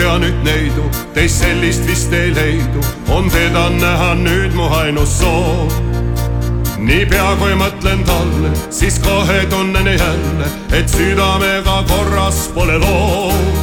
tea nüüd neidu, teist sellist vist ei leidu, on teda näha nüüd mu ainus soov. Niipea kui mõtlen talle, siis kohe tunnen jälle, et südamega korras pole lood.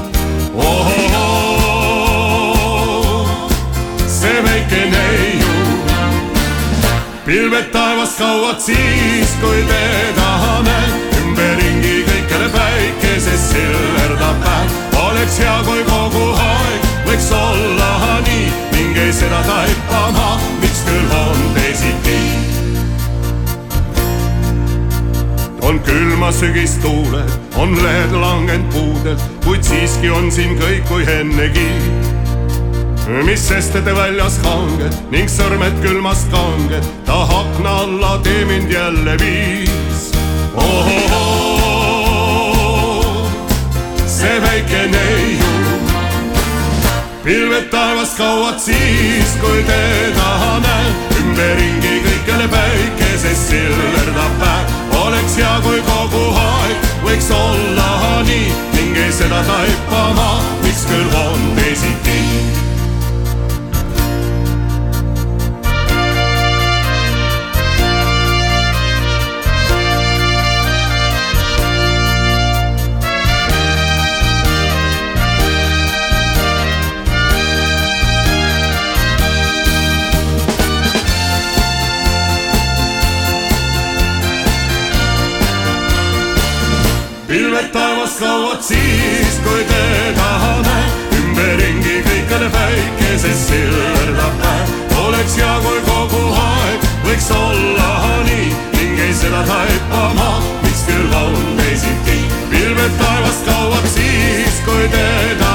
See väike neiu, pilved taevas kauad siis, kui teda näen. Ümberringi kõikele päikeses sillerdab päev. Oleks hea, kui kogu aeg võiks olla nii, ning ei seda taipama, miks küll on teisiti. On külma sügistuuled, on lehed langend puudelt, kuid siiski on siin kõik kui ennegi. Mis sest, et väljas kanged ning sõrmed külmast kanged, ta akna alla tee mind jälle viis. See väike neiu, pilved taevas kauad siis, kui teda näen. Ümberringi kõikele päikeses sillerdab päev. Oleks hea, kui kogu aeg võiks olla nii, ning ei seda taipama, miks küll on teisiti. Pilved taevas kauad siis, kui teda näen. Ümberringi kõikele päikeses sillerdab päev. Oleks hea, kui kogu aeg võiks olla nii, ning ei seda taipama, miks küll on teisiti. Pilved taevas kauad siis, kui teda